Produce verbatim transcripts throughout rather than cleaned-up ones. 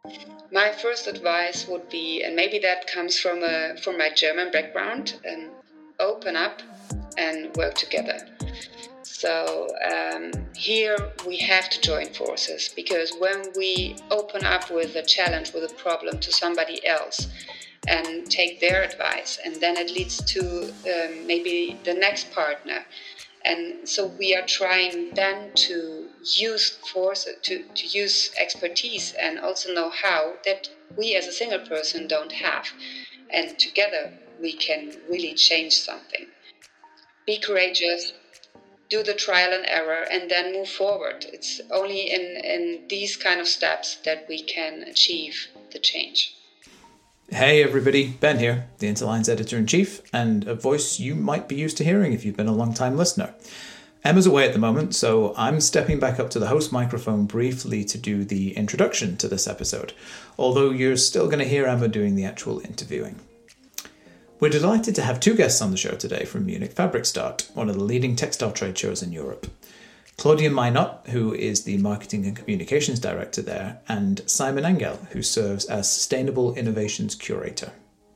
My first advice would be, and maybe that comes from a from my German background, and open up and work together. So um, here we have to join forces, because when we open up with a challenge, with a problem to somebody else and take their advice, and then it leads to um, maybe the next partner. And so we are trying then to use force, to, to use expertise and also know-how that we as a single person don't have. And together we can really change something. Be courageous, do the trial and error, and then move forward. It's only in, in these kind of steps that we can achieve the change. Hey everybody, Ben here, the Interline's Editor-in-Chief, and a voice you might be used to hearing if you've been a long-time listener. Emma's away at the moment, so I'm stepping back up to the host microphone briefly to do the introduction to this episode, although you're still going to hear Emma doing the actual interviewing. We're delighted to have two guests on the show today from Munich Fabric Start, one of the leading textile trade shows in Europe. Claudia Meinert, who is the Marketing and Communications Director there, and Simon Engel, who serves as Sustainable Innovations Curator.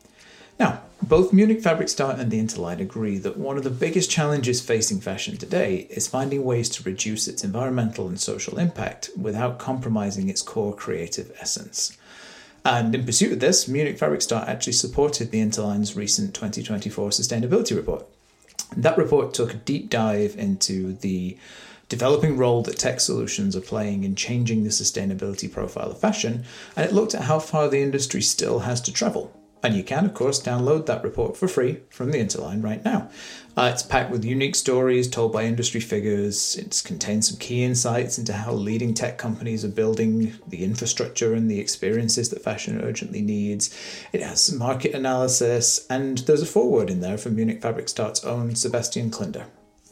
Now, both Munich Fabric Start and the Interline agree that one of the biggest challenges facing fashion today is finding ways to reduce its environmental and social impact without compromising its core creative essence. And in pursuit of this, Munich Fabric Start actually supported the Interline's recent twenty twenty-four sustainability report. That report took a deep dive into the developing role that tech solutions are playing in changing the sustainability profile of fashion, and it looked at how far the industry still has to travel. And you can, of course, download that report for free from the Interline right now. Uh, it's packed with unique stories told by industry figures. It contains some key insights into how leading tech companies are building the infrastructure and the experiences that fashion urgently needs. It has some market analysis, and there's a foreword in there from Munich Fabric Start's own Sebastian Klinder.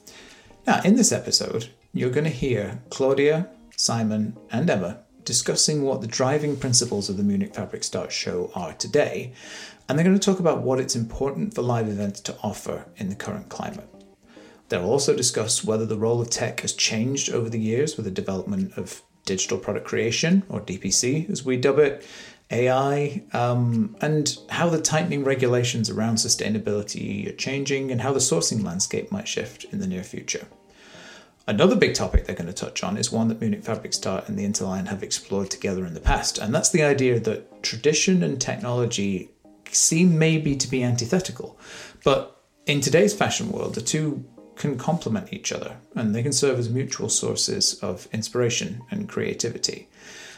Now, in this episode, you're going to hear Claudia, Simon, and Emma discussing what the driving principles of the Munich Fabric Start show are today, and they're going to talk about what it's important for live events to offer in the current climate. They'll also discuss whether the role of tech has changed over the years with the development of digital product creation, or D P C as we dub it, A I, um, and how the tightening regulations around sustainability are changing and how the sourcing landscape might shift in the near future. Another big topic they're going to touch on is one that Munich Fabric Start and the Interline have explored together in the past, and that's the idea that tradition and technology seem maybe to be antithetical, but in today's fashion world, the two can complement each other, and they can serve as mutual sources of inspiration and creativity.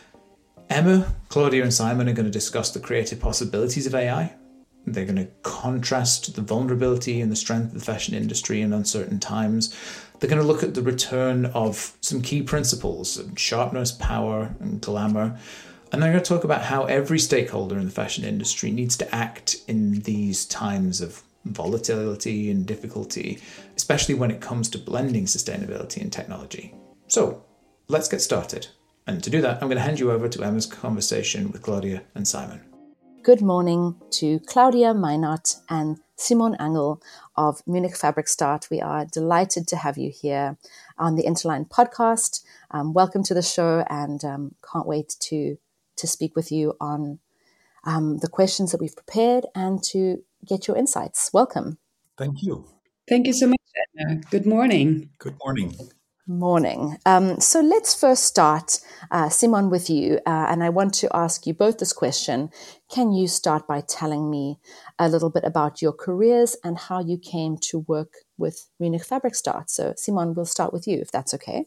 Emma, Claudia, and Simon are going to discuss the creative possibilities of A I. They're going to contrast the vulnerability and the strength of the fashion industry in uncertain times. They're going to look at the return of some key principles, sharpness, power, and glamour. And they're going to talk about how every stakeholder in the fashion industry needs to act in these times of volatility and difficulty, especially when it comes to blending sustainability and technology. So, let's get started. And to do that, I'm going to hand you over to Emma's conversation with Claudia and Simon. Good morning to Claudia Meinert and Simon Engel of Munich Fabric Start. We are delighted to have you here on the Interline podcast. Um, welcome to the show, and um, can't wait to to speak with you on um, the questions that we've prepared and to get your insights. Welcome. Thank you. Thank you so much, Anna. Good morning. Good morning. Morning. Um, so let's first start, uh, Simon, with you. Uh, and I want to ask you both this question. Can you start by telling me a little bit about your careers and how you came to work with Munich Fabric Start? So, Simon, we'll start with you, if that's okay.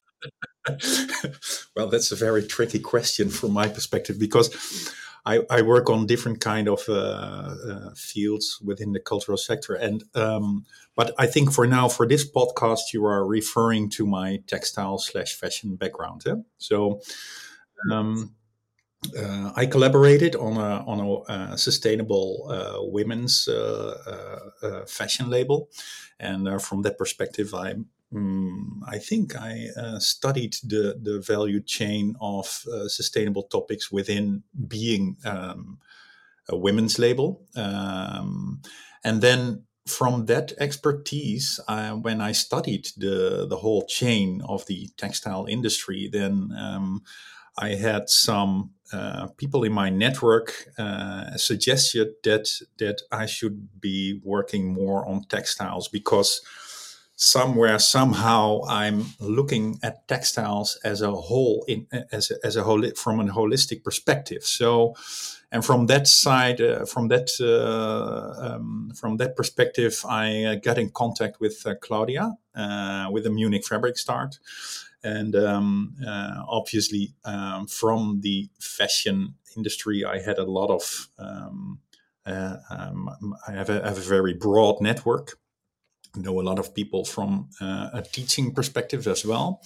Well, that's a very tricky question from my perspective, because I, I work on different kind of uh, uh, fields within the cultural sector. And um, but I think for now, for this podcast, you are referring to my textile slash fashion background. Eh? So um, uh, I collaborated on a on a uh, sustainable uh, women's uh, uh, uh, fashion label, and uh, from that perspective, I. Um, I think I uh, studied the, the value chain of uh, sustainable topics within being um, a women's label. Um, and then from that expertise, uh, when I studied the, the whole chain of the textile industry, then um, I had some uh, people in my network uh, suggested that that I should be working more on textiles, because somewhere somehow I'm looking at textiles as a whole, in as a, as a whole from a holistic perspective. So, and from that side, uh, from that uh, um, from that perspective, I uh, got in contact with uh, Claudia uh, with the Munich Fabric Start. And um, uh, obviously, um, from the fashion industry, I had a lot of. Um, uh, um, I have a, have a very broad network. I know a lot of people from uh, a teaching perspective as well.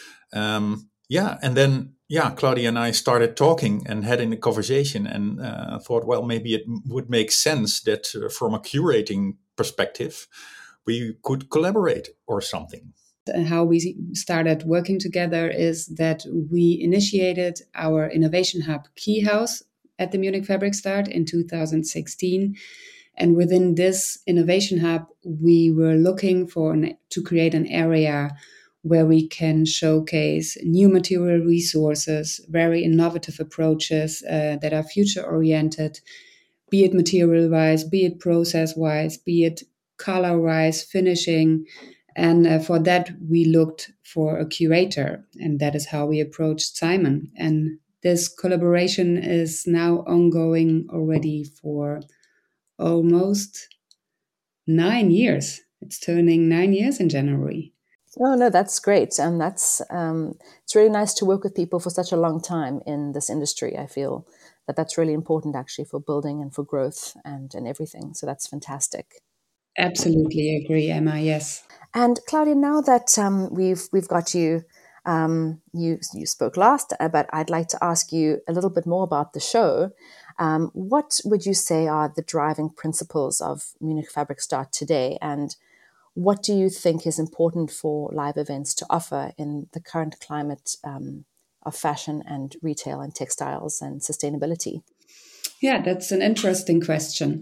Um, yeah, and then yeah, Claudia and I started talking and having a conversation, and uh, thought, well, maybe it would make sense that uh, from a curating perspective, we could collaborate or something. How we started working together is that we initiated our innovation hub Key House at the Munich Fabric Start in two thousand sixteen. And within this innovation hub, we were looking for an, to create an area where we can showcase new material resources, very innovative approaches uh, that are future-oriented, be it material-wise, be it process-wise, be it color-wise, finishing. And uh, for that, we looked for a curator, and that is how we approached Simon. And this collaboration is now ongoing already for almost nine years. It's turning nine years in January. Oh, no, that's great. And that's um, it's really nice to work with people for such a long time in this industry. I feel that that's really important actually for building and for growth and, and everything. So that's fantastic. Absolutely agree, Emma. Yes. And Claudia, now that um, we've we've got you, um, you you spoke last, but I'd like to ask you a little bit more about the show. Um, what would you say are the driving principles of Munich Fabric Start today, and what do you think is important for live events to offer in the current climate um, of fashion and retail and textiles and sustainability? Yeah, that's an interesting question.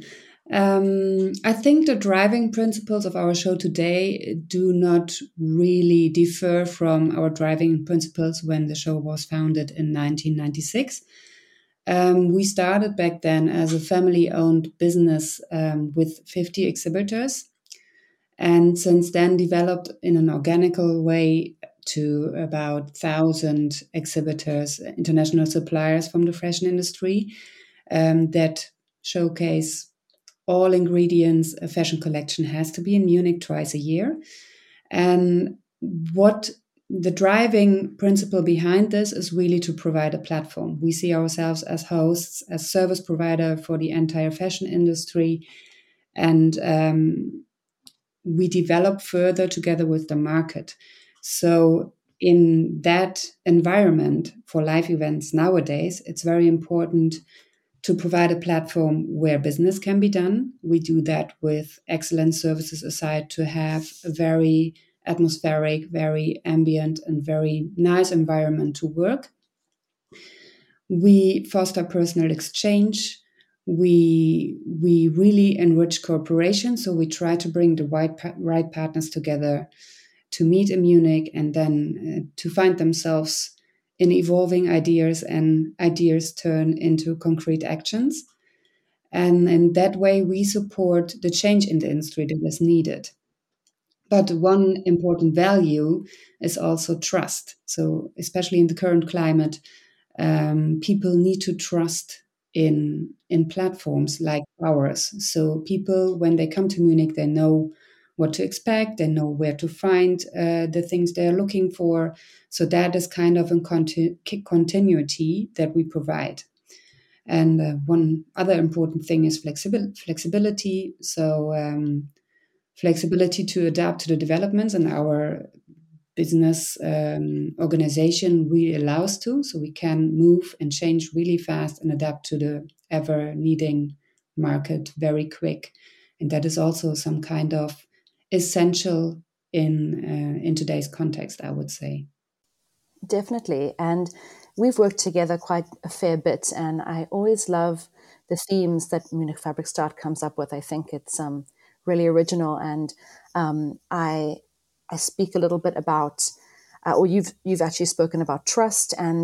Um, I think the driving principles of our show today do not really differ from our driving principles when the show was founded in nineteen ninety-six. Um, we started back then as a family-owned business um, with fifty exhibitors, and since then developed in an organical way to about one thousand exhibitors, international suppliers from the fashion industry um, that showcase all ingredients a fashion collection has to be in Munich twice a year. And what the driving principle behind this is really to provide a platform. We see ourselves as hosts, as service provider for the entire fashion industry. And um, we develop further together with the market. So in that environment for live events nowadays, it's very important to provide a platform where business can be done. We do that with excellent services aside to have a very atmospheric, very ambient, and very nice environment to work. We foster personal exchange. We, we really enrich cooperation. So we try to bring the right, right partners together to meet in Munich and then uh, to find themselves in evolving ideas, and ideas turn into concrete actions. And in that way, we support the change in the industry that is needed. But one important value is also trust. So especially in the current climate, um, people need to trust in, in platforms like ours. So people, when they come to Munich, they know what to expect, they know where to find uh, the things they're looking for. So that is kind of a continu- continuity that we provide. And uh, one other important thing is flexibil- flexibility. So um, flexibility to adapt to the developments in our business um, organization really allows to. So we can move and change really fast and adapt to the ever-needing market very quick. And that is also some kind of essential in uh, in today's context, I would say. Definitely. And we've worked together quite a fair bit, and I always love the themes that Munich Fabric Start comes up with. I think it's um, really original, and um, I I speak a little bit about, uh, or you've you've actually spoken about trust, and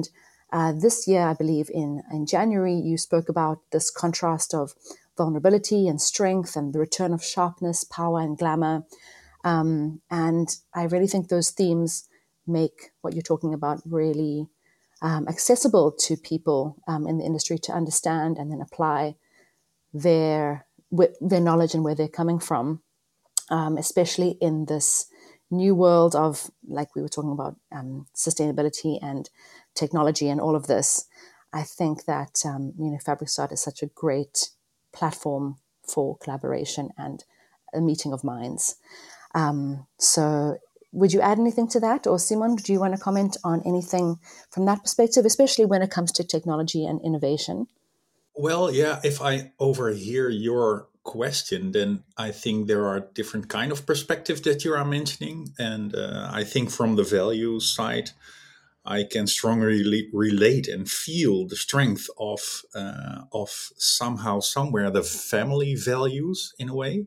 Uh, this year, I believe in, in January, you spoke about this contrast of vulnerability and strength and the return of sharpness, power and glamour. Um, and I really think those themes make what you're talking about really um, accessible to people um, in the industry to understand and then apply their their knowledge and where they're coming from, um, especially in this new world of, like we were talking about, um, sustainability and technology and all of this. I think that um, Munich Fabric Start is such a great platform for collaboration and a meeting of minds. Um, so would you add anything to that? Or Simon, do you want to comment on anything from that perspective, especially when it comes to technology and innovation? Well, yeah, if I overhear your question, then I think there are different kind of perspectives that you are mentioning. And uh, I think from the value side, I can strongly re- relate and feel the strength of uh, of somehow, somewhere, the family values in a way.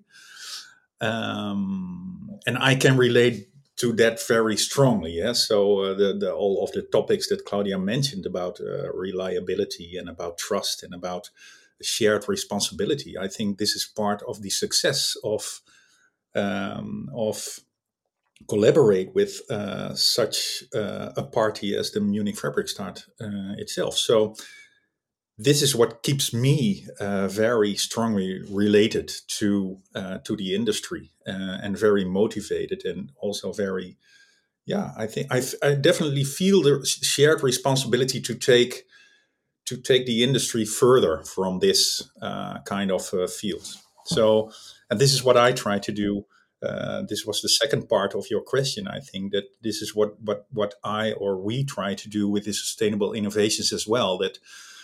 Um, and I can relate to that very strongly. Yeah. So uh, the, the all of the topics that Claudia mentioned about uh, reliability and about trust and about shared responsibility, I think this is part of the success of um, of collaborate with uh, such uh, a party as the Munich Fabric Start uh, itself. So this is what keeps me uh, very strongly related to uh, to the industry uh, and very motivated and also very, yeah, I think I, I definitely feel the shared responsibility to take to take the industry further from this uh, kind of uh, field. So, and this is what I try to do. Uh, this was the second part of your question. I think that this is what what what I or we try to do with the sustainable innovations as well. That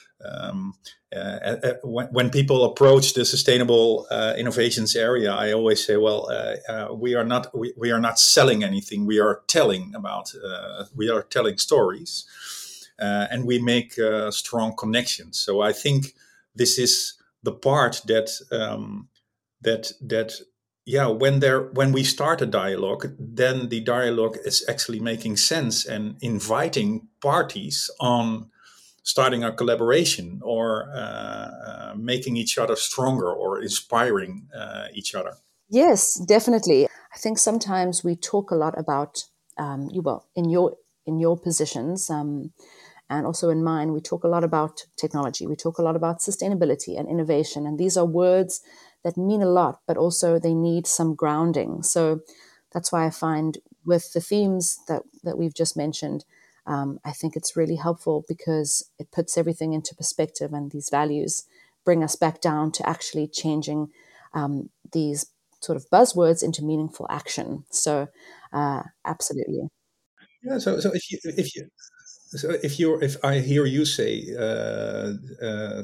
Um, uh, uh, when, when people approach the sustainable uh, innovations area, I always say, "Well, uh, uh, we are not we, we are not selling anything. We are telling about uh, we are telling stories, uh, and we make uh, strong connections." So I think this is the part that um, that that yeah, when there when we start a dialogue, then the dialogue is actually making sense and inviting parties on starting a collaboration or uh, uh, making each other stronger or inspiring uh, each other. Yes, definitely. I think sometimes we talk a lot about um, you. Well, in your in your positions, um, and also in mine, we talk a lot about technology. We talk a lot about sustainability and innovation, and these are words that mean a lot, but also they need some grounding. So that's why I find with the themes that that we've just mentioned, um, I think it's really helpful because it puts everything into perspective, and these values bring us back down to actually changing um, these sort of buzzwords into meaningful action. So, uh, absolutely. Yeah. So, so if you if you so if you if I hear you say uh, uh,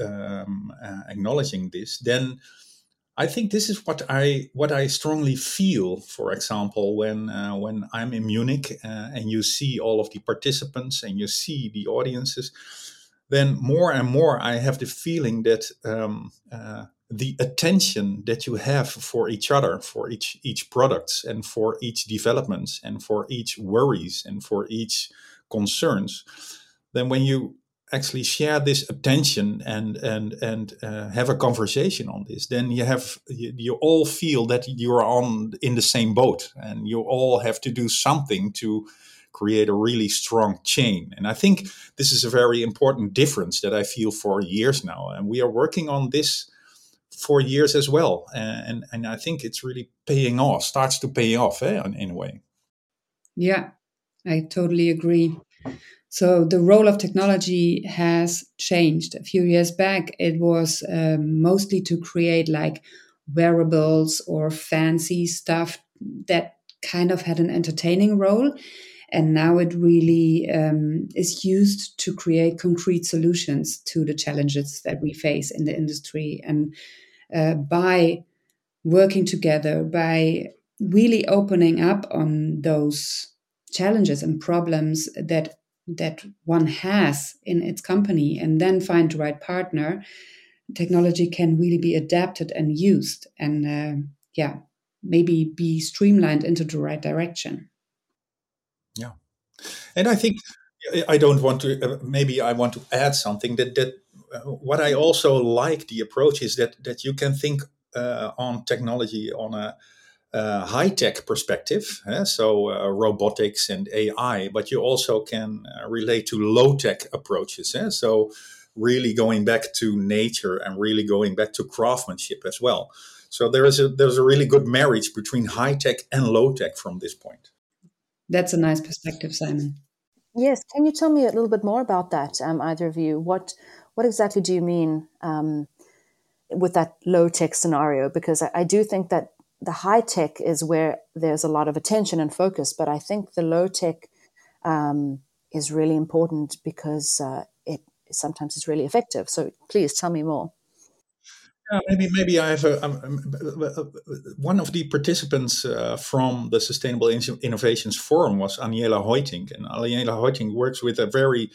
um, uh, acknowledging this, then I think this is what I what I strongly feel. For example, when uh, when I'm in Munich uh, and you see all of the participants and you see the audiences, then more and more I have the feeling that um, uh, the attention that you have for each other, for each each products, and for each developments, and for each worries, and for each concerns, then when you actually share this attention and and and uh, have a conversation on this, then you have you, you all feel that you're on in the same boat, and you all have to do something to create a really strong chain. And I think this is a very important difference that I feel for years now, and we are working on this for years as well. And and I think it's really paying off, starts to pay off eh, in, in a way. Yeah, I totally agree. So the role of technology has changed. A few years back, it was um, mostly to create like wearables or fancy stuff that kind of had an entertaining role. And now it really um, is used to create concrete solutions to the challenges that we face in the industry. And uh, by working together, by really opening up on those challenges and problems that that one has in its company, and then find the right partner, technology can really be adapted and used, and uh, yeah, maybe be streamlined into the right direction. Yeah. And I think I don't want to. Uh, maybe I want to add something that that uh, what I also like the approach is that that you can think uh, on technology on a uh, high tech perspective, eh? so uh, robotics and A I, but you also can uh, relate to low tech approaches. Eh? So really going back to nature and really going back to craftsmanship as well. So there is a there's a really good marriage between high tech and low tech from this point. That's a nice perspective, Simon. Yes, can you tell me a little bit more about that, um, either of you? What what exactly do you mean um, with that low tech scenario? Because I, I do think that the high tech is where there's a lot of attention and focus, but I think the low tech um, is really important because uh, it sometimes is really effective. So please tell me more. Yeah, maybe maybe I have a, um, um, one of the participants uh, from the Sustainable Innovations Forum was Aniela Hoiting, and Aniela Hoiting works with a very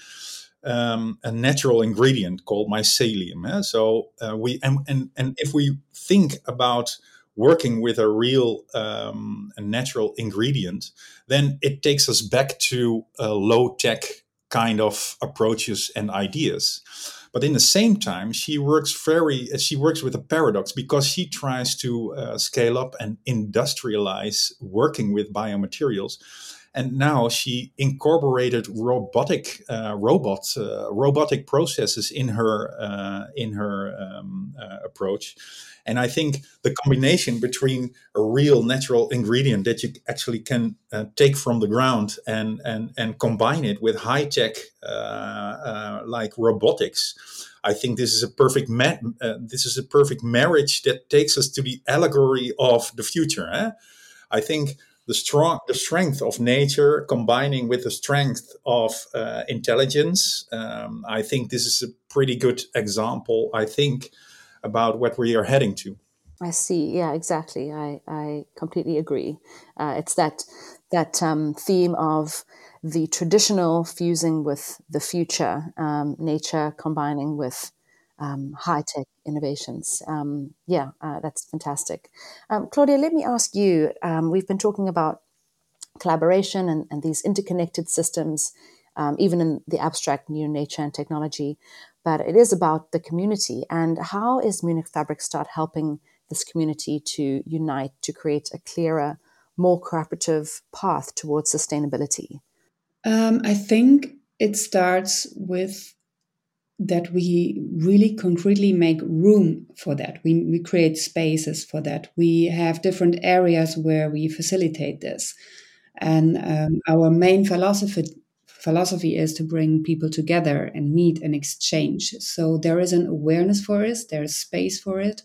um, a natural ingredient called mycelium. Eh? So uh, we and, and and if we think about working with a real um, a natural ingredient, then it takes us back to uh, low tech kind of approaches and ideas. But in the same time, she works very she works with a paradox because she tries to uh, scale up and industrialize working with biomaterials. And now she incorporated robotic uh, robots, uh, robotic processes in her uh, in her um, uh, approach. And I think the combination between a real natural ingredient that you actually can uh, take from the ground and and and combine it with high tech uh, uh, like robotics, I think this is a perfect ma- uh, this is a perfect marriage that takes us to the allegory of the future. Eh? I think the strong the strength of nature combining with the strength of uh, intelligence. Um, I think this is a pretty good example. I think about what we are heading to. I see. Yeah, exactly. I, I completely agree. Uh, it's that that um, theme of the traditional fusing with the future, um, nature combining with um, high tech innovations. Um, yeah, uh, that's fantastic. Um, Claudia, let me ask you. Um, we've been talking about collaboration and, and these interconnected systems, um, even in the abstract new nature and technology. But it is about the community. And how is Munich Fabrikstadt helping this community to unite to create a clearer, more cooperative path towards sustainability? Um, I think it starts with that we really concretely make room for that. We, we create spaces for that. We have different areas where we facilitate this. And um, our main philosophy philosophy is to bring people together and meet and exchange. So there is an awareness for it, there's space for it.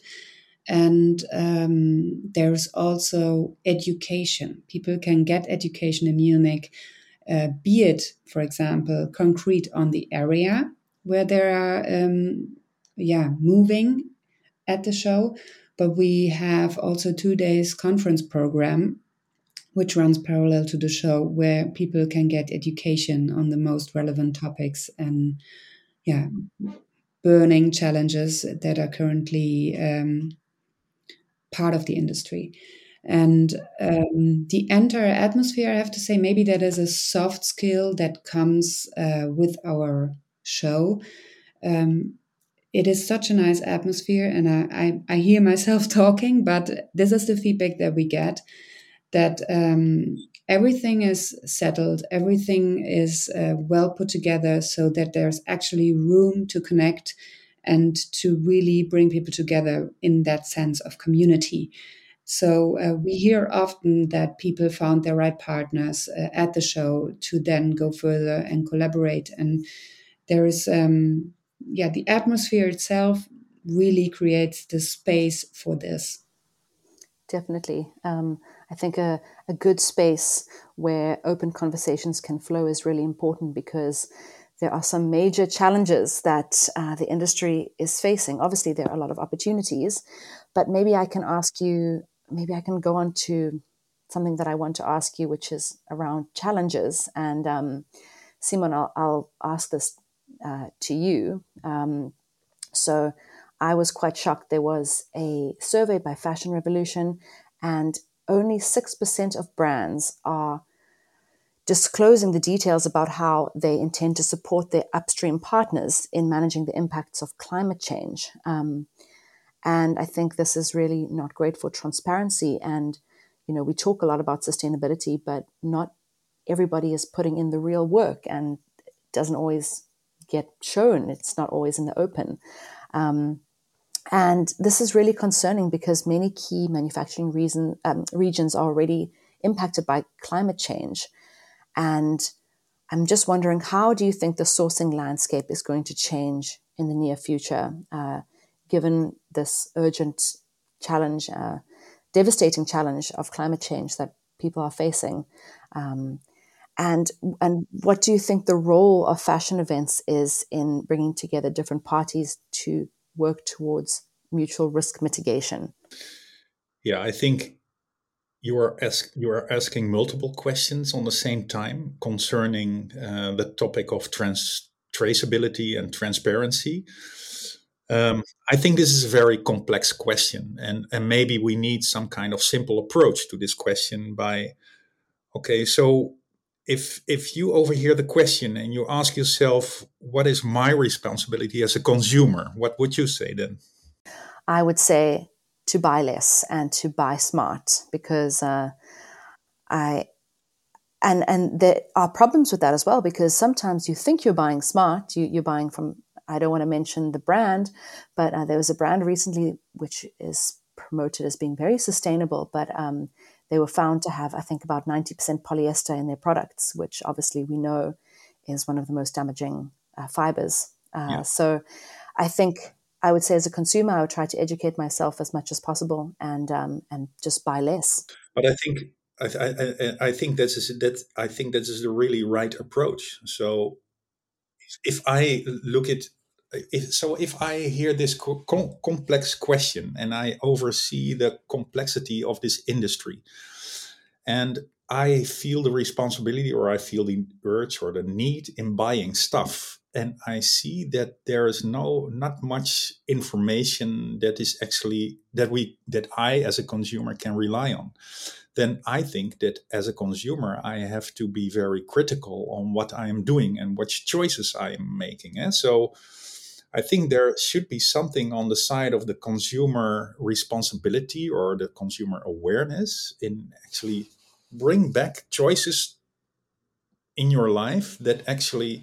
And um, there's also education. People can get education in Munich, uh, be it, for example, concrete on the area where they are um, yeah, moving at the show. But we have also two days conference program which runs parallel to the show, where people can get education on the most relevant topics and yeah, burning challenges that are currently um, part of the industry. And um, the entire atmosphere, I have to say, maybe that is a soft skill that comes uh, with our show. Um, it is such a nice atmosphere, and I, I, I hear myself talking, but this is the feedback that we get, that um, everything is settled, everything is uh, well put together so that there's actually room to connect and to really bring people together in that sense of community. So uh, we hear often that people found their right partners uh, at the show to then go further and collaborate. And there is, um, yeah, the atmosphere itself really creates the space for this. Definitely. Um, I think a, a good space where open conversations can flow is really important, because there are some major challenges that uh, the industry is facing. Obviously, there are a lot of opportunities, but maybe I can ask you, maybe I can go on to something that I want to ask you, which is around challenges. And um, Simon, I'll, I'll ask this uh, to you. Um, so I was quite shocked. There was a survey by Fashion Revolution, and only six percent of brands are disclosing the details about how they intend to support their upstream partners in managing the impacts of climate change. Um, and I think this is really not great for transparency. And, you know, we talk a lot about sustainability, but not everybody is putting in the real work, and it doesn't always get shown. It's not always in the open. Um, and this is really concerning because many key manufacturing reason, um, regions are already impacted by climate change. And I'm just wondering, how do you think the sourcing landscape is going to change in the near future, uh, given this urgent challenge, uh, devastating challenge of climate change that people are facing? Um, and and what do you think the role of fashion events is in bringing together different parties to work towards mutual risk mitigation? Yeah, I think you are ask, you are asking multiple questions on the same time concerning uh, the topic of trans traceability and transparency. Um, I think this is a very complex question, and and maybe we need some kind of simple approach to this question. By okay, so if if you overhear the question and you ask yourself, what is my responsibility as a consumer? What would you say then? I would say to buy less and to buy smart, because uh, I and and there are problems with that as well, because sometimes you think you're buying smart, you, you're buying from, I don't want to mention the brand, but uh, there was a brand recently which is promoted as being very sustainable, but um, they were found to have, I think, about ninety percent polyester in their products, which obviously we know is one of the most damaging uh, fibers. Uh, Yeah. So I think I would say as a consumer, I would try to educate myself as much as possible and um, and just buy less. But I think I, I, I think this is that I think that is the really right approach. So if I look at if, so if I hear this co- com- complex question and I oversee the complexity of this industry, and I feel the responsibility or I feel the urge or the need in buying stuff, and I see that there is no not much information that is actually that we that I as a consumer can rely on, then I think that as a consumer, I have to be very critical on what I am doing and what choices I am making. And so I think there should be something on the side of the consumer responsibility or the consumer awareness in actually bring back choices in your life that actually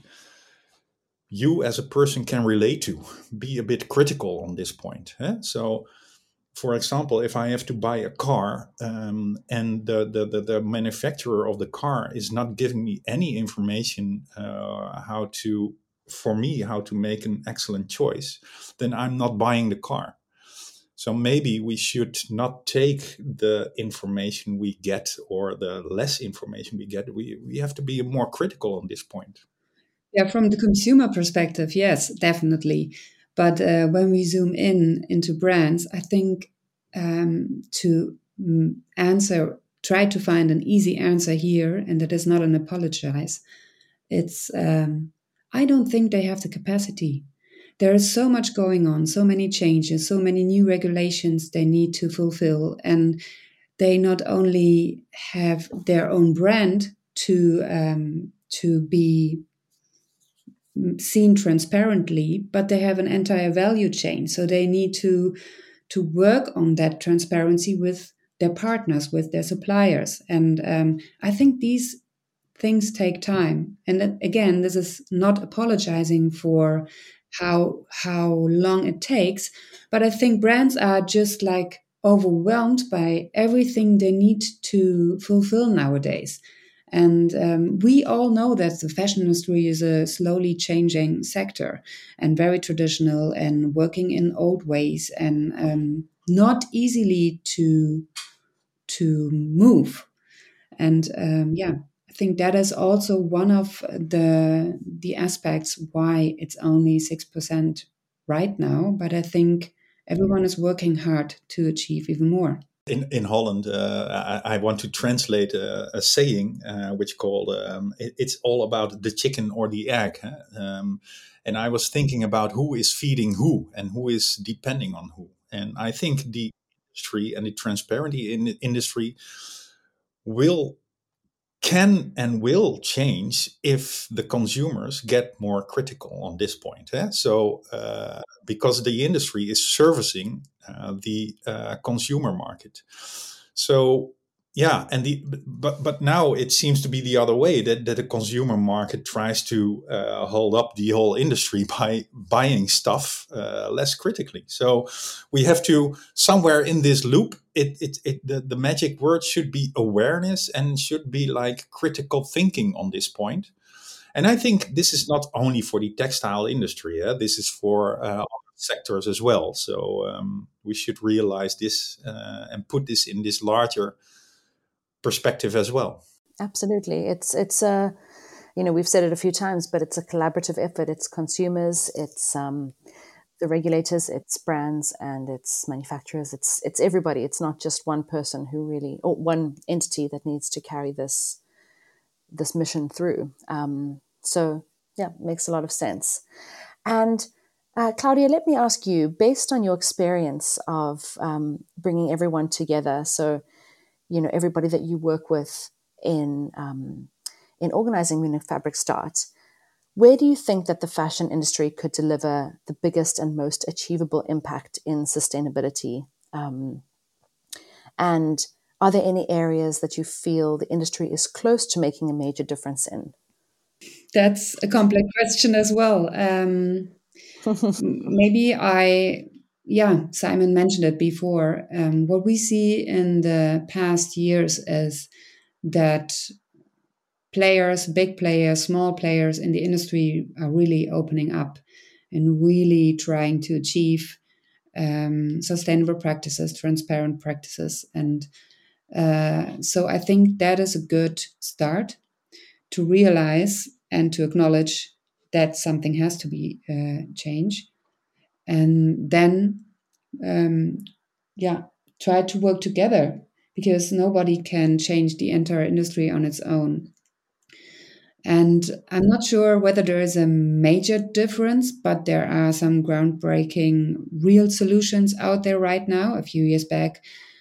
you as a person can relate to. Be a bit critical on this point. Eh? So for example, if I have to buy a car um, and the, the, the, the manufacturer of the car is not giving me any information uh, how to, for me, how to make an excellent choice, then I'm not buying the car. So maybe we should not take the information we get or the less information we get. We, we have to be more critical on this point. Yeah, from the consumer perspective, yes, definitely. But uh, when we zoom in into brands, I think um, to mm, answer, try to find an easy answer here, and that is not an apologize. It's um, I don't think they have the capacity. There is so much going on, so many changes, so many new regulations they need to fulfill, and they not only have their own brand to um, to be seen transparently, but they have an entire value chain. So they need to to work on that transparency with their partners, with their suppliers. And um, I think these things take time. And that, again, this is not apologizing for how how long it takes, but I think brands are just like overwhelmed by everything they need to fulfill nowadays. And um, we all know that the fashion industry is a slowly changing sector and very traditional and working in old ways and um, not easily to to move. And um, yeah, I think that is also one of the the aspects why it's only six percent right now. But I think everyone is working hard to achieve even more. In, in Holland, uh, I, I want to translate a, a saying uh, which called um, it, it's all about the chicken or the egg. Huh? Um, and I was thinking about who is feeding who and who is depending on who. And I think the industry and the transparency in the industry will can and will change if the consumers get more critical on this point. Eh? So, uh, because the industry is servicing uh, the uh, consumer market. So, yeah, and the but but now it seems to be the other way, that, that the consumer market tries to uh, hold up the whole industry by buying stuff uh, less critically. So we have to, somewhere in this loop, it it, it the, the magic word should be awareness, and should be like critical thinking on this point. And I think this is not only for the textile industry. Eh? This is for uh, other sectors as well. So um, we should realize this uh, and put this in this larger perspective as well. Absolutely. It's, it's a, you know, we've said it a few times, but it's a collaborative effort. It's consumers, it's um, the regulators, it's brands, and it's manufacturers. It's, it's everybody. It's not just one person who really, or one entity that needs to carry this, this mission through. Um, so yeah, makes a lot of sense. And uh, Claudia, let me ask you, based on your experience of um, bringing everyone together, so you know, everybody that you work with in um, in organizing Munich Fabric Start, where do you think that the fashion industry could deliver the biggest and most achievable impact in sustainability? Um, and are there any areas that you feel the industry is close to making a major difference in? That's a complex question as well. Um, maybe I... Yeah, Simon mentioned it before. Um, what we see in the past years is that players, big players, small players in the industry are really opening up and really trying to achieve um, sustainable practices, transparent practices. And uh, so I think that is a good start to realize and to acknowledge that something has to be uh, changed. And then, um, yeah, try to work together, because nobody can change the entire industry on its own. And I'm not sure whether there is a major difference, but there are some groundbreaking real solutions out there right now. A few years back,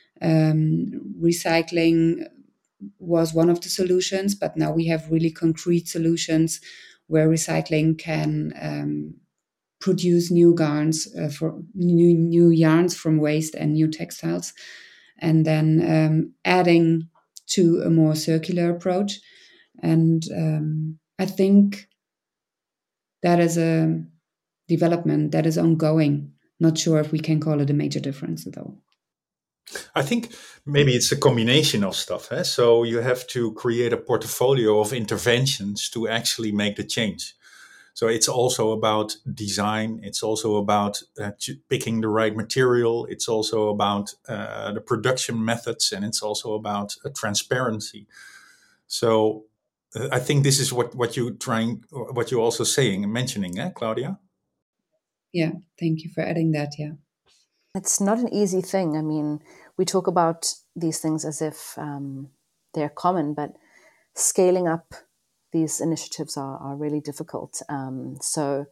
um, recycling was one of the solutions, but now we have really concrete solutions where recycling can um, produce new garns uh, for new new yarns from waste and new textiles, and then um, adding to a more circular approach. And um, I think that is a development that is ongoing. Not sure if we can call it a major difference though. I think maybe it's a combination of stuff. Eh? So you have to create a portfolio of interventions to actually make the change. So it's also about design. It's also about uh, picking the right material. It's also about uh, the production methods, and it's also about uh, transparency. So uh, I think this is what what you trying, what you're also saying and mentioning, eh, Claudia? Yeah, thank you for adding that. Yeah, it's not an easy thing. I mean, we talk about these things as if um, they're common, but scaling up these initiatives are, are really difficult. Um, so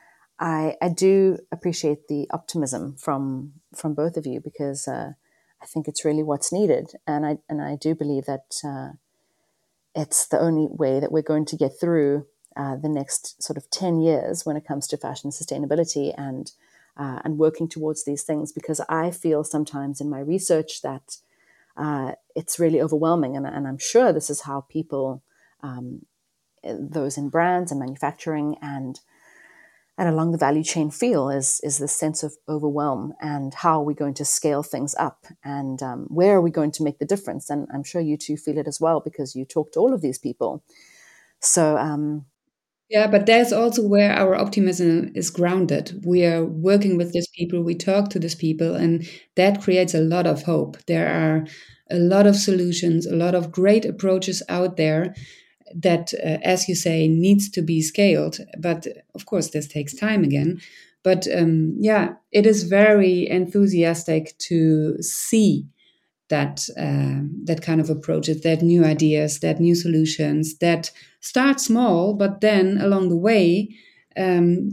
I, I do appreciate the optimism from from both of you, because uh, I think it's really what's needed. And I and I do believe that uh, it's the only way that we're going to get through uh, the next sort of ten years when it comes to fashion sustainability and uh, and working towards these things. Because I feel sometimes in my research that uh, it's really overwhelming. And, and I'm sure this is how people... Um, those in brands and manufacturing and and along the value chain feel is is this sense of overwhelm, and how are we going to scale things up, and um, where are we going to make the difference? And I'm sure you two feel it as well, because you talk to all of these people. So um, yeah, but that's also where our optimism is grounded. We are working with these people, we talk to these people, and that creates a lot of hope. There are a lot of solutions, a lot of great approaches out there that, uh, as you say, needs to be scaled. But of course, this takes time again. But um, yeah, it is very enthusiastic to see that uh, that kind of approaches, that new ideas, that new solutions that start small, but then along the way um,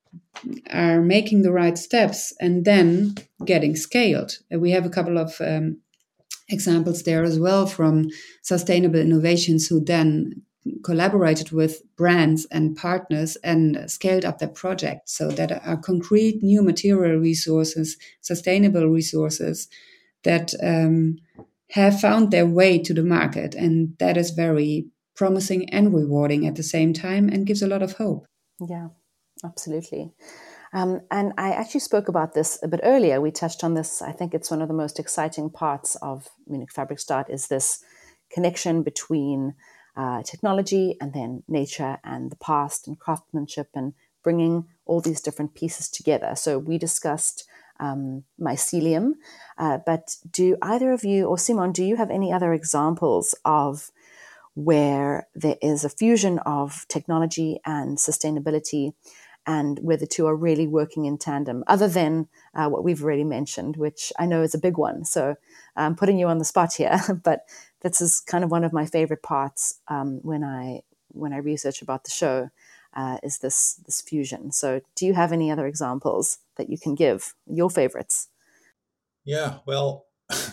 are making the right steps and then getting scaled. We have a couple of um, examples there as well from Sustainable Innovations, who then collaborated with brands and partners and scaled up their projects so that are concrete new material resources, sustainable resources that um, have found their way to the market. And that is very promising and rewarding at the same time and gives a lot of hope. Yeah, absolutely. Um, and I actually spoke about this a bit earlier. We touched on this. I think it's one of the most exciting parts of Munich Fabric Start is this connection between uh, technology and then nature and the past and craftsmanship and bringing all these different pieces together. So we discussed um, mycelium, uh, but do either of you, or Simon, do you have any other examples of where there is a fusion of technology and sustainability and where the two are really working in tandem, other than uh, what we've already mentioned, which I know is a big one. So I'm putting you on the spot here, but this is kind of one of my favorite parts um, when I when I research about the show, uh, is this this fusion. So do you have any other examples that you can give, your favorites? Yeah, well,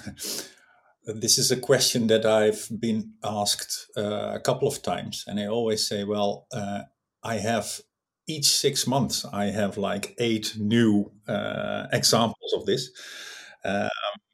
this is a question that I've been asked uh, a couple of times, and I always say, well, uh, I have each six months, I have like eight new uh, examples of this. Um,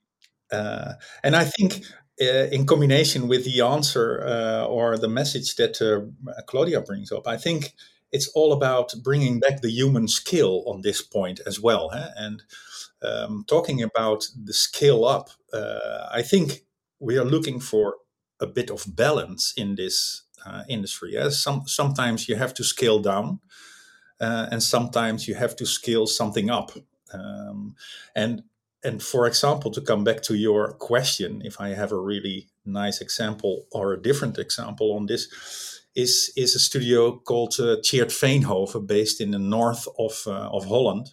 uh, and I think uh, in combination with the answer uh, or the message that uh, Claudia brings up, I think it's all about bringing back the human skill on this point as well. Huh? And um, talking about the scale up, uh, I think we are looking for a bit of balance in this uh, industry. As some, sometimes you have to scale down. Uh, and sometimes you have to scale something up. Um, and and for example, to come back to your question, if I have a really nice example or a different example on this, is is a studio called uh, Tjeerd Veenhoven, based in the north of uh, of Holland.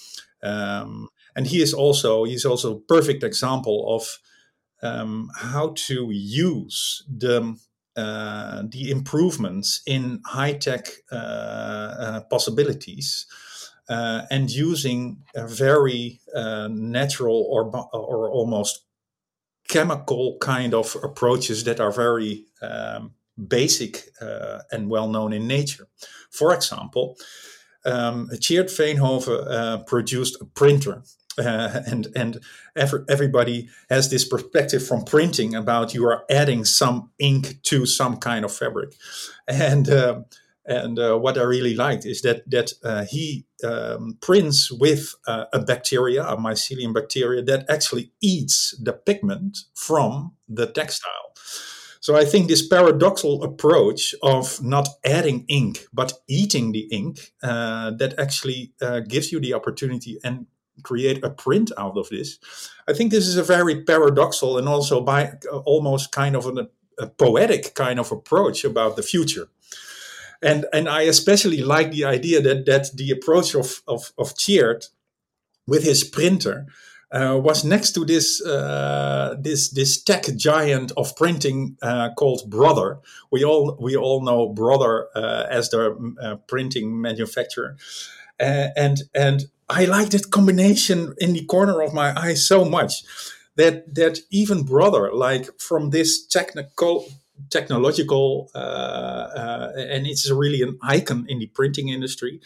Um, and he is also he's also a perfect example of um, how to use the Uh, the improvements in high-tech uh, uh, possibilities uh, and using a very uh, natural or, or almost chemical kind of approaches that are very um, basic uh, and well-known in nature. For example, um, Tjeerd Veenhoven uh, produced a printer. Uh, and and every, everybody has this perspective from printing about you are adding some ink to some kind of fabric, and uh, and uh, what I really liked is that that uh, he um, prints with uh, a bacteria, a mycelium bacteria that actually eats the pigment from the textile. So I think this paradoxical approach of not adding ink but eating the ink uh, that actually uh, gives you the opportunity and create a print out of this. I think this is a very paradoxical and also by uh, almost kind of an, a poetic kind of approach about the future. And and I especially like the idea that that the approach of of, of Tjeerd with his printer uh, was next to this uh, this this tech giant of printing uh, called Brother. We all we all know Brother uh, as the uh, printing manufacturer, uh, and and. I like that combination in the corner of my eye so much that that even Brother, like from this technical, technological, uh, uh, and it's really an icon in the printing industry,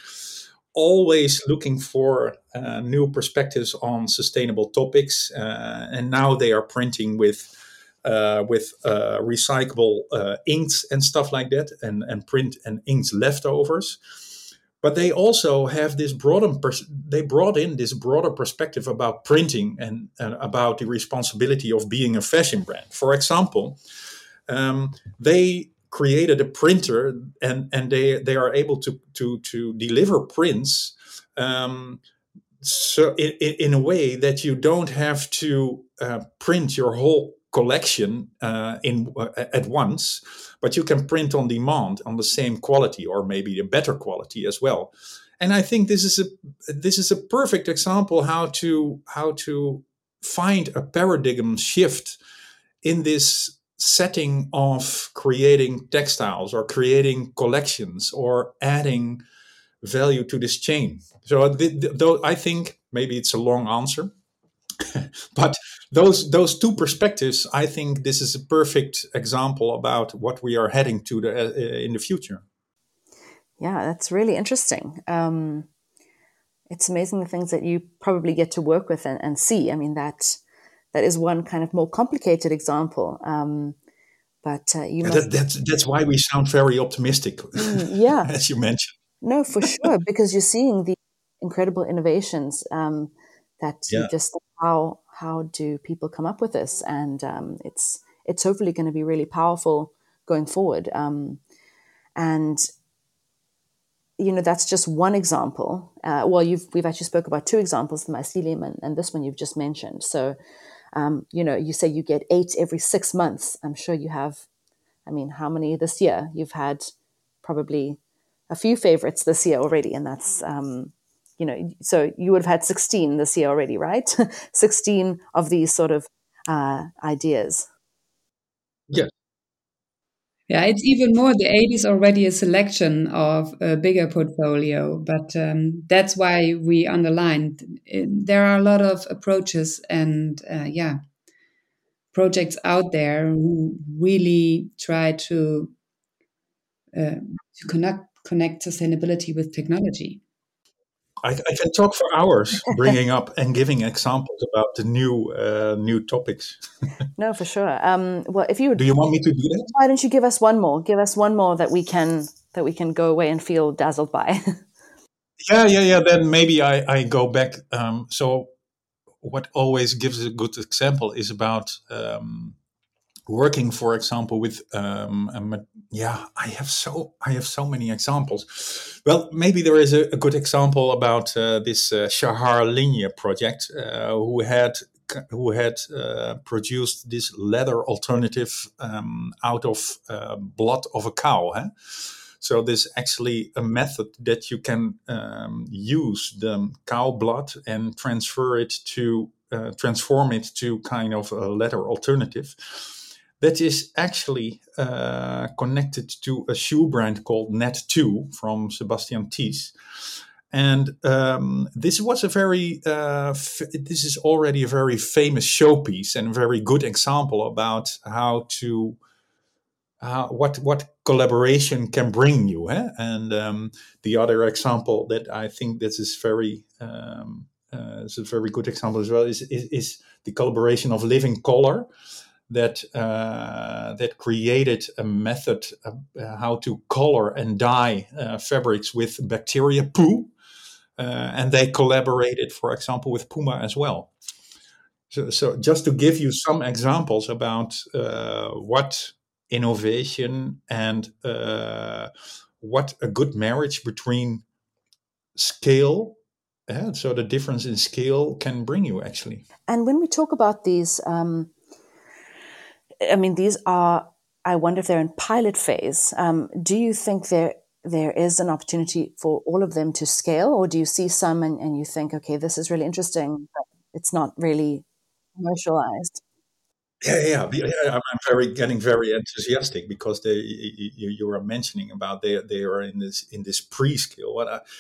always looking for uh, new perspectives on sustainable topics. Uh, and now they are printing with uh, with uh, recyclable uh, inks and stuff like that, and, and print and inks leftovers. But they also have this broader, pers- they brought in this broader perspective about printing and, and about the responsibility of being a fashion brand. For example, um, they created a printer and, and they, they are able to, to, to deliver prints um, so in, in a way that you don't have to uh, print your whole collection uh, in uh, at once, but you can print on demand on the same quality or maybe a better quality as well. And I think this is a this is a perfect example how to how to find a paradigm shift in this setting of creating textiles or creating collections or adding value to this chain. So th- th- though I think maybe it's a long answer, But those those two perspectives, I think this is a perfect example about what we are heading to the, uh, in the future. Yeah, that's really interesting. Um, it's amazing the things that you probably get to work with and, and see. I mean, that that is one kind of more complicated example. Um, but uh, you Yeah, must... that, that's that's why we sound very optimistic, Mm, yeah. as you mentioned. No, for sure, because you're seeing the incredible innovations um, that you Yeah. just how how do people come up with this, and um, it's it's hopefully going to be really powerful going forward. Um, and you know, that's just one example. Uh, well, you've we've actually spoke about two examples, the mycelium and, and this one you've just mentioned. So, um, you know, you say you get eight every six months. I'm sure you have. I mean, how many this year? You've had probably a few favorites this year already, and that's um, you know, so you would have had sixteen this year already, right? sixteen of these sort of uh, ideas. Yeah. Yeah, it's even more. The eight is already a selection of a bigger portfolio, but um, that's why we underlined uh, there are a lot of approaches and uh, yeah, projects out there who really try to uh, to connect connect sustainability with technology. I, I can talk for hours, bringing up and giving examples about the new uh, new topics. No, for sure. Um, well, if you would, Do you want me to do that? why don't you give us one more? Give us one more that we can that we can go away and feel dazzled by. Yeah, yeah, yeah. Then maybe I, I go back. Um, so what always gives a good example is about um, working, for example, with um, a ma- yeah. I have so I have so many examples. Well, maybe there is a, a good example about uh, this uh, Shahar Ligne project, uh, who had who had uh, produced this leather alternative um, out of uh, blood of a cow. Huh? So there's actually a method that you can um, use the cow blood and transfer it to uh, transform it to kind of a leather alternative that is actually uh, connected to a shoe brand called Net two from Sebastian Thies. And um, this was a very, uh, f- this is already a very famous showpiece and a very good example about how to uh, what what collaboration can bring you. Eh? And um, the other example that I think this is very um, uh, is a very good example as well is, is, is the collaboration of Living Color that uh, that created a method of uh, how to color and dye uh, fabrics with bacteria poo, uh, and they collaborated, for example, with Puma as well. So, so just to give you some examples about uh, what innovation and uh, what a good marriage between scale, uh, so the difference in scale can bring you actually. And when we talk about these, um, I mean, these are, I wonder if they're in pilot phase. Um, do you think there there is an opportunity for all of them to scale, or do you see some and, and you think, okay, this is really interesting, but it's not really commercialized? Yeah, yeah, yeah. yeah, I'm I'm very getting very enthusiastic because they you, you are mentioning about they they are in this in this pre-scale. What I,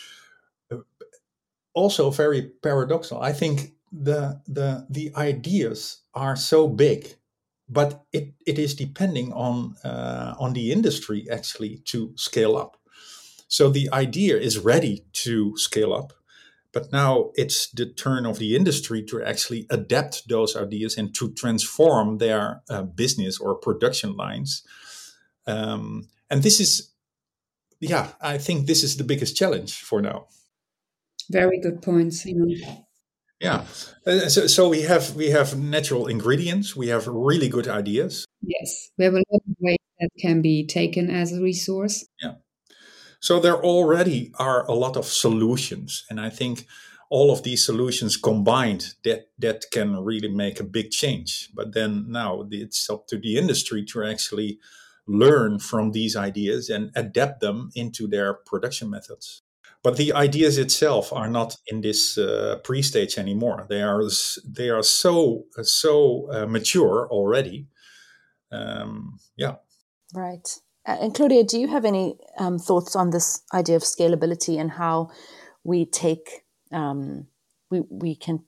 also very paradoxal. I think the the the ideas are so big, but it, it is depending on uh, on the industry actually to scale up. So the idea is ready to scale up, but now it's the turn of the industry to actually adapt those ideas and to transform their uh, business or production lines. Um, and this is, yeah, I think this is the biggest challenge for now. Very good points. Simon. Yeah, uh, so, so we have we have natural ingredients. We have really good ideas. Yes, we have a lot of ways that can be taken as a resource. Yeah. So there already are a lot of solutions, and I think all of these solutions combined that that can really make a big change. But then now it's up to the industry to actually learn from these ideas and adapt them into their production methods. But the ideas itself are not in this uh, pre-stage anymore. They are they are so so uh, mature already. Um, yeah. Right. Uh, And Claudia, do you have any um, thoughts on this idea of scalability and how we take um, we we can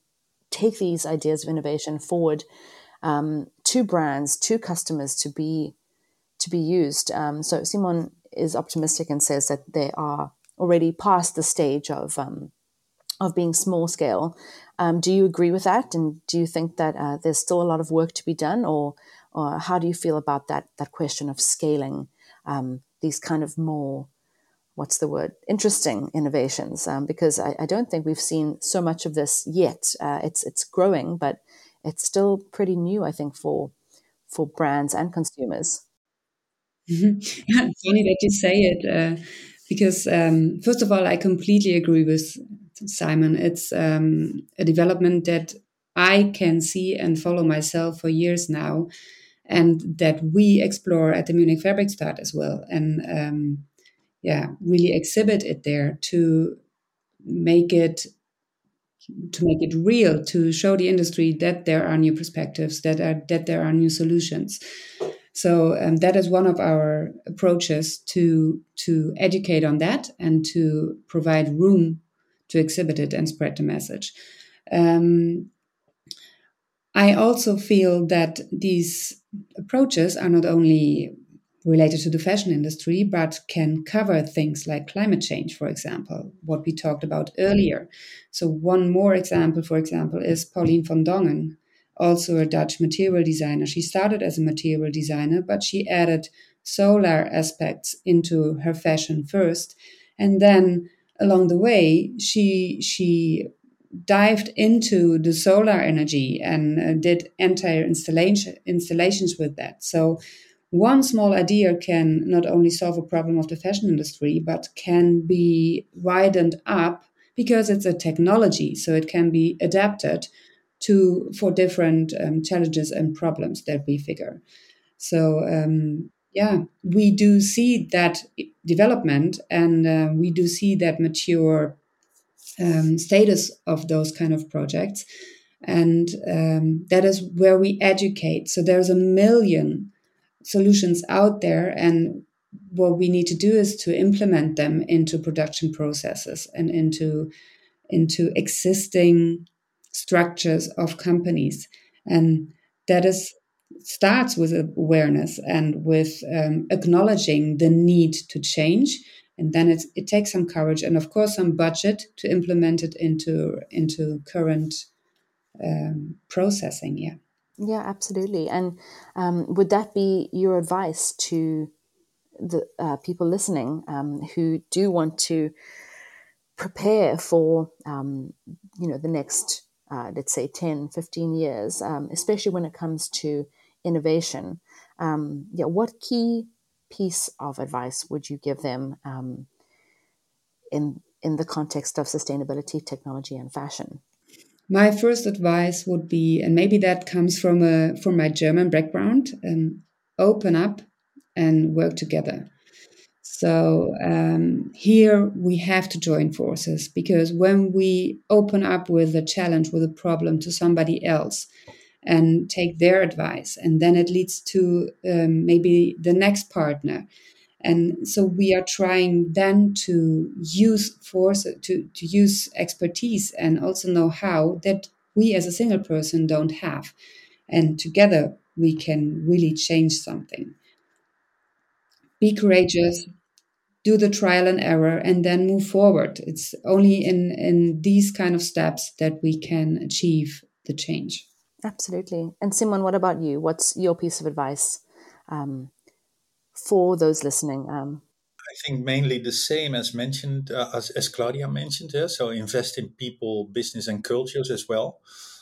take these ideas of innovation forward um, to brands, to customers to be to be used. Um, so Simon is optimistic and says that they are already past the stage of um, of being small scale. Um, do you agree with that? And do you think that uh, there's still a lot of work to be done, or or how do you feel about that that question of scaling um, these kind of more, what's the word, interesting innovations? Um, because I, I don't think we've seen so much of this yet. Uh, it's it's growing, but it's still pretty new, I think, for for brands and consumers. Yeah, it's funny that you say it, uh, because um, first of all, I completely agree with Simon. It's um, a development that I can see and follow myself for years now, and that we explore at the Munich Fabric Start as well, and um, yeah, really exhibit it there to make it to make it real, to show the industry that there are new perspectives, that are that there are new solutions. So um, that is one of our approaches to to educate on that and to provide room to exhibit it and spread the message. Um, I also feel that these approaches are not only related to the fashion industry, but can cover things like climate change, for example, what we talked about earlier. So one more example, for example, is Pauline van Dongen, also a Dutch material designer. She started as a material designer, but she added solar aspects into her fashion first. And then along the way, she she dived into the solar energy and uh, did entire installation installations with that. So one small idea can not only solve a problem of the fashion industry, but can be widened up because it's a technology. So it can be adapted to for different um, challenges and problems that we figure. So um, yeah, we do see that development, and uh, we do see that mature um, status of those kind of projects. And um, that is where we educate. So there's a million solutions out there, and what we need to do is to implement them into production processes and into into existing structures of companies. And that is starts with awareness and with um, acknowledging the need to change, and then it's, it takes some courage and of course some budget to implement it into into current um, processing. Yeah. Yeah, absolutely. And um, would that be your advice to the uh, people listening um, who do want to prepare for, um, you know, the next, uh, let's say, ten, fifteen years, um, especially when it comes to innovation? Um, yeah, what key piece of advice would you give them um, in in the context of sustainability, technology, and fashion? My first advice would be, and maybe that comes from a from my German background, um, open up and work together. So um, here we have to join forces, because when we open up with a challenge, with a problem to somebody else and take their advice, and then it leads to um, maybe the next partner. And so we are trying then to use force, to, to use expertise and also know-how that we as a single person don't have. And together we can really change something. Be courageous, do the trial and error, and then move forward. It's only in, in these kind of steps that we can achieve the change. Absolutely. And Simon, what about you? What's your piece of advice um, for those listening? Um, I think mainly the same as mentioned, uh, as, as Claudia mentioned. Yeah? So invest in people, business, and cultures as well.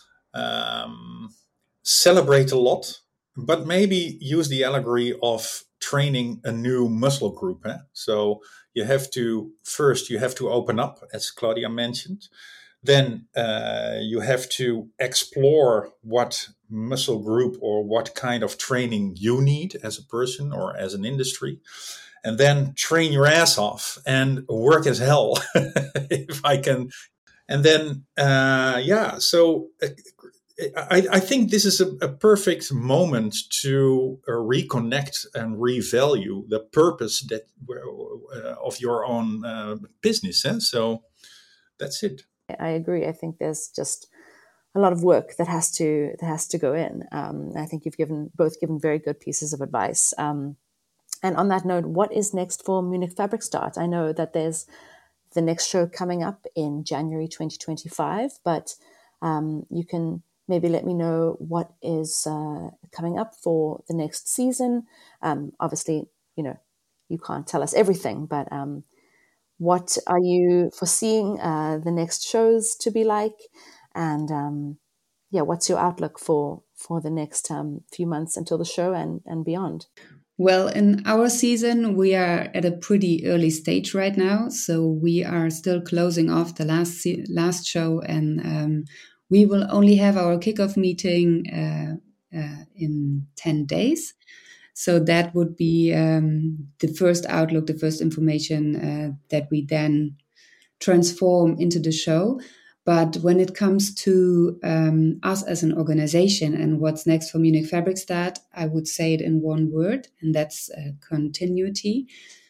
Um, celebrate a lot, but maybe use the allegory of training a new muscle group. Eh? So you have to first you have to open up, as Claudia mentioned. Then uh, you have to explore what muscle group or what kind of training you need as a person or as an industry. And then train your ass off and work as hell, if I can. And then, uh, yeah, so uh, I, I think this is a, a perfect moment to uh, reconnect and revalue the purpose that uh, of your own uh, business. Eh? So that's it. I agree. I think there's just a lot of work that has to that has to go in. Um, I think you've given both given very good pieces of advice. Um, and on that note, what is next for Munich Fabric Start? I know that there's the next show coming up in January twenty twenty-five, but um, you can maybe let me know what is uh, coming up for the next season. Um, obviously, you know, you can't tell us everything, but um, what are you foreseeing uh, the next shows to be like? And um, yeah, what's your outlook for for the next um, few months until the show and, and beyond? Well, in our season, we are at a pretty early stage right now. So we are still closing off the last se- last show, and um, we will only have our kickoff meeting uh, uh, in ten days. So that would be um, the first outlook, the first information uh, that we then transform into the show. But when it comes to um, us as an organization and what's next for Munich Fabric Start, I would say it in one word, and that's uh, continuity.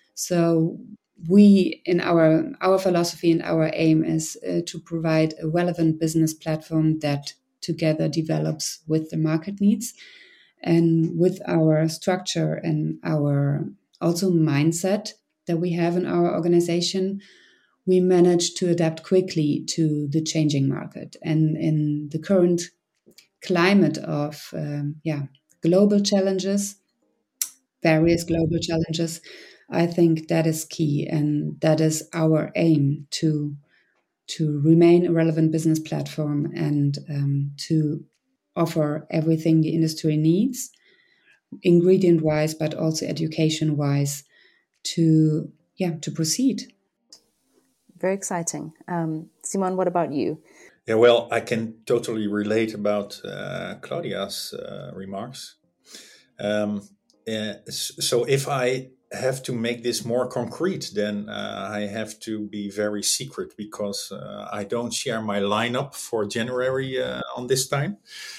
So we, in our our philosophy and our aim is uh, to provide a relevant business platform that together develops with the market needs. And with our structure and our also mindset that we have in our organization, we managed to adapt quickly to the changing market. And in the current climate of um, yeah global challenges, various global challenges, I think that is key, and that is our aim to to remain a relevant business platform and um, to offer everything the industry needs, ingredient wise, but also education wise, to yeah to proceed. Very exciting. Um, Simon, what about you? Yeah, well, I can totally relate about uh, Claudia's uh, remarks. Um, uh, so if I have to make this more concrete, then uh, I have to be very secret, because uh, I don't share my lineup for January uh, on this time.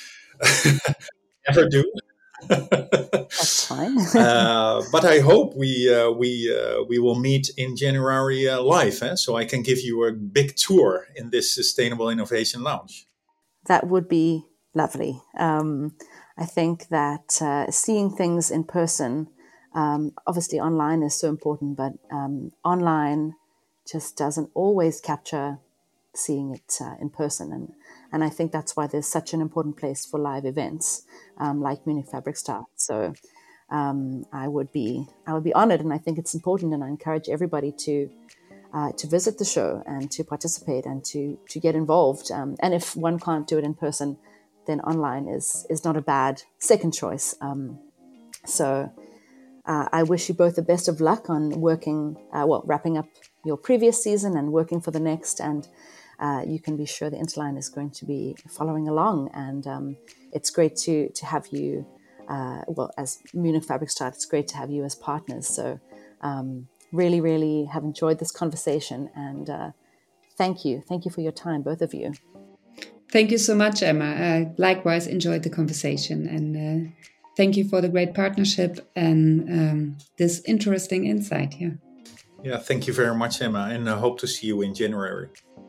Never do. That's fine. uh, but I hope we uh, we uh, we will meet in January uh, live, eh? So I can give you a big tour in this Sustainable Innovation Lounge. That would be lovely. Um, I think that uh, seeing things in person, um, obviously online is so important, but um, online just doesn't always capture seeing it uh, in person. And, and I think that's why there's such an important place for live events um, like Munich Fabric Start. So um, I would be I would be honored, and I think it's important, and I encourage everybody to uh, to visit the show and to participate and to to get involved. Um, and if one can't do it in person, then online is is not a bad second choice. Um, so uh, I wish you both the best of luck on working, uh, well, wrapping up your previous season and working for the next. And uh, you can be sure the Interline is going to be following along. And um, it's great to to have you, uh, well, as Munich Fabric Start, it's great to have you as partners. So um, really, really have enjoyed this conversation. And uh, thank you. Thank you for your time, both of you. Thank you so much, Emma. I likewise enjoyed the conversation, and uh, thank you for the great partnership and um, this interesting insight here. Yeah, thank you very much, Emma, and I hope to see you in January.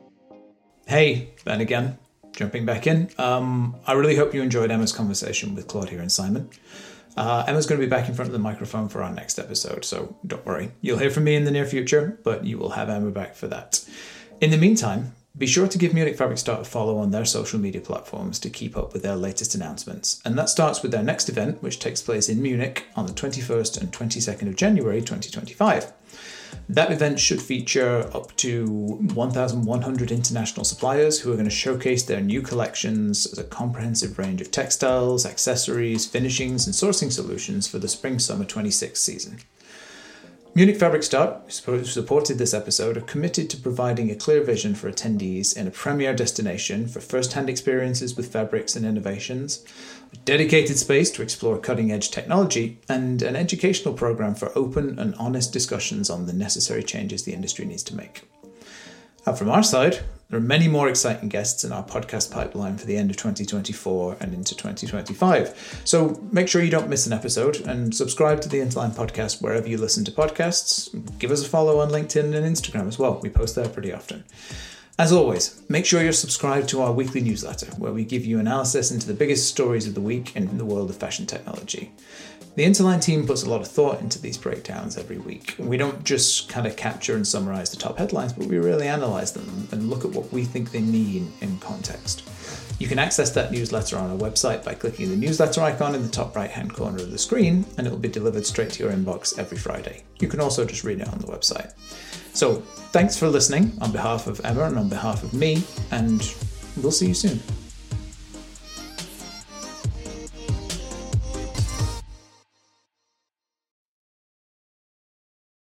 Hey, Ben again, jumping back in. Um, I really hope you enjoyed Emma's conversation with Claudia and Simon. Uh, Emma's going to be back in front of the microphone for our next episode, so don't worry. You'll hear from me in the near future, but you will have Emma back for that. In the meantime, be sure to give Munich Fabric Start a follow on their social media platforms to keep up with their latest announcements. And that starts with their next event, which takes place in Munich on the twenty-first and twenty-second of January twenty twenty-five. That event should feature up to one thousand one hundred international suppliers who are going to showcase their new collections as a comprehensive range of textiles, accessories, finishings and sourcing solutions for the Spring-Summer twenty-six season. Munich Fabric Start, who supported this episode, are committed to providing a clear vision for attendees in a premier destination for first-hand experiences with fabrics and innovations, a dedicated space to explore cutting-edge technology, and an educational program for open and honest discussions on the necessary changes the industry needs to make. And from our side, there are many more exciting guests in our podcast pipeline for the end of twenty twenty-four and into twenty twenty-five. So make sure you don't miss an episode and subscribe to the Interline podcast wherever you listen to podcasts. Give us a follow on LinkedIn and Instagram as well. We post there pretty often. As always, make sure you're subscribed to our weekly newsletter, where we give you analysis into the biggest stories of the week in the world of fashion technology. The Interline team puts a lot of thought into these breakdowns every week. We don't just kind of capture and summarize the top headlines, but we really analyze them and look at what we think they mean in context. You can access that newsletter on our website by clicking the newsletter icon in the top right-hand corner of the screen, and it will be delivered straight to your inbox every Friday. You can also just read it on the website. So thanks for listening on behalf of Emma and on behalf of me, and we'll see you soon.